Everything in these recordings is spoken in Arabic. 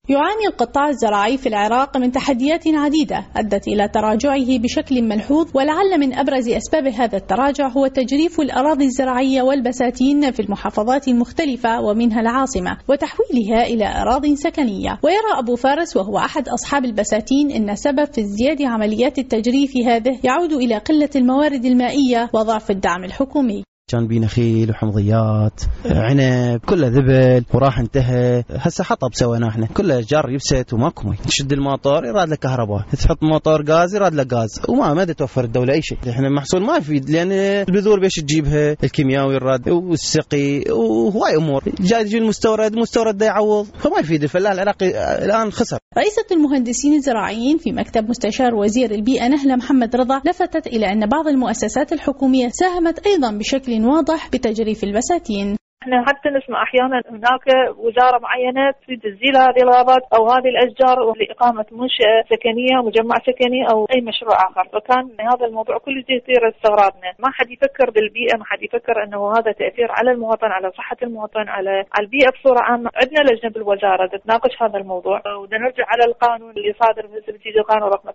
يعاني القطاع الزراعي في العراق من تحديات عديدة أدت إلى تراجعه بشكل ملحوظ، ولعل من أبرز أسباب هذا التراجع هو تجريف الأراضي الزراعية والبساتين في المحافظات المختلفة ومنها العاصمة وتحويلها إلى أراضي سكنية. ويرى أبو فارس وهو أحد أصحاب البساتين أن سبب في ازدياد عمليات التجريف هذه يعود إلى قلة الموارد المائية وضعف الدعم الحكومي. كان بي نخيل وحمضيات عنب كله ذبل وراح انتهى. هسه حطب سوينا احنا كله جار يبست وماكو مي. تشد الموتور يراد لك كهرباء، تحط موتور غاز يراد لك غاز، وما توفر الدوله اي شيء. احنا المحصول ما يفيد لان البذور بيش تجيبها، الكيمياوي يراد والسقي وهواي امور جاي يجي المستورد ده يعوض، فما يفيد الفلاح العراقي الان خسر. رئيسة المهندسين الزراعيين في مكتب مستشار وزير البيئة نهلة محمد رضا لفتت إلى أن بعض المؤسسات الحكومية ساهمت أيضا بشكل واضح بتجريف البساتين. احنا حتى نسمع احيانا هناك وزاره معينه تريد تزيل هذه الغابات او هذه الاشجار لاقامه منشاه سكنيه، مجمع سكني او اي مشروع اخر، فكان هذا الموضوع كله يثير استغرابنا. ما حد يفكر بالبيئه، ما حد يفكر انه هذا تاثير على المواطن، على صحه المواطن، على البيئه بصوره عامه. عندنا لجنه بالوزاره تناقش هذا الموضوع، ونرجع على القانون اللي صادر بتجديد القانون رقم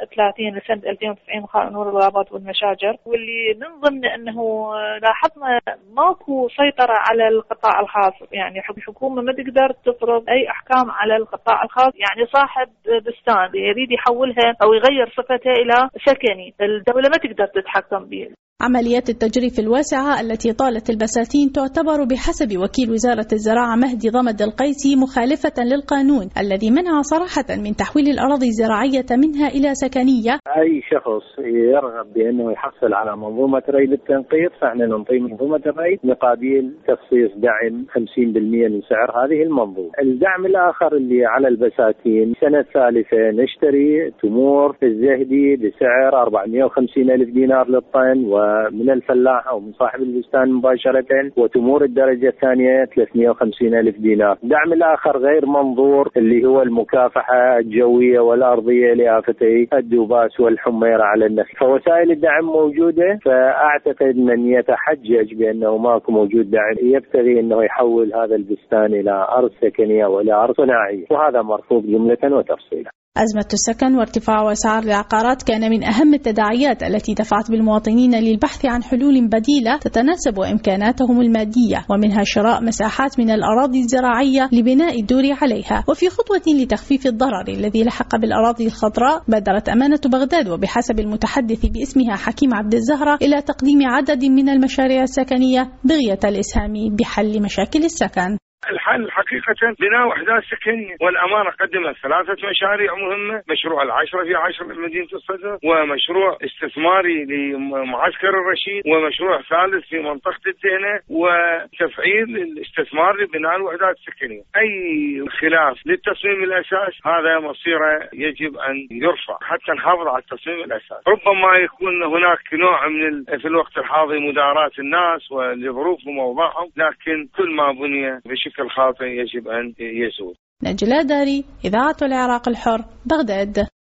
30 لسنه 2090 قانون الغابات والمشاجر، واللي من ضمن انه لاحظنا ماكو سيطره على القطاع الخاص. يعني الحكومة ما تقدر تفرض أي أحكام على القطاع الخاص. يعني صاحب بستان يريد يحولها أو يغير صفتها إلى سكني، الدولة ما تقدر تتحكم به. عمليات التجريف الواسعة التي طالت البساتين تعتبر بحسب وكيل وزارة الزراعة مهدي ضمد القيسي مخالفة للقانون الذي منع صراحة من تحويل الأراضي الزراعية منها إلى سكنية. أي شخص يرغب بأنه يحصل على منظومة ري للتنقيط فإحنا ننطي منظومة الري مقابل تخصيص دعم 50% من سعر هذه المنظومة. الدعم الآخر اللي على البساتين سنة ثالثة نشتري تمور الزهدي بسعر 450 ألف دينار للطن، ومن الفلاح أو من صاحب البستان مباشرة، وتمور الدرجة الثانية 350 ألف دينار. الدعم الآخر غير منظور اللي هو المكافحة الجوية والأرضية لآفتي الدوباس والحميرة على النخيل. فوسائل الدعم موجودة، فأعتقد من يتحجج بأنه ماكو موجود دعم يبتغي أنه يحول هذا البستان إلى أرض سكنية وإلى أرض صناعية، وهذا مرفوض جملة وتفصيلا. أزمة السكن وارتفاع أسعار العقارات كان من أهم التداعيات التي دفعت بالمواطنين للبحث عن حلول بديلة تتناسب إمكاناتهم المادية، ومنها شراء مساحات من الأراضي الزراعية لبناء الدور عليها. وفي خطوة لتخفيف الضرر الذي لحق بالأراضي الخضراء، بادرت أمانة بغداد وبحسب المتحدث باسمها حكيم عبد الزهرة إلى تقديم عدد من المشاريع السكنية بغية الإسهام بحل مشاكل السكن. الحل حقيقة بناء وحدات سكنية، والأمانة قدمت 3 مشاريع مهمة: مشروع العشرة في 10 بمدينة الصدر، ومشروع استثماري لمعسكر الرشيد، ومشروع ثالث في منطقة الدهنة، وتفعيل الاستثمار لبناء الوحدات السكنية. أي خلاف للتصميم الأساس هذا مصيره يجب أن يرفع حتى نحافظ على التصميم الأساس. ربما يكون هناك نوع من في الوقت الحاضر مداراة الناس ولظروفهم ووضعهم، لكن كل ما بني بشكل الخاطئ يجب أن يزول. نجلاء داري، إذاعة العراق الحر، بغداد.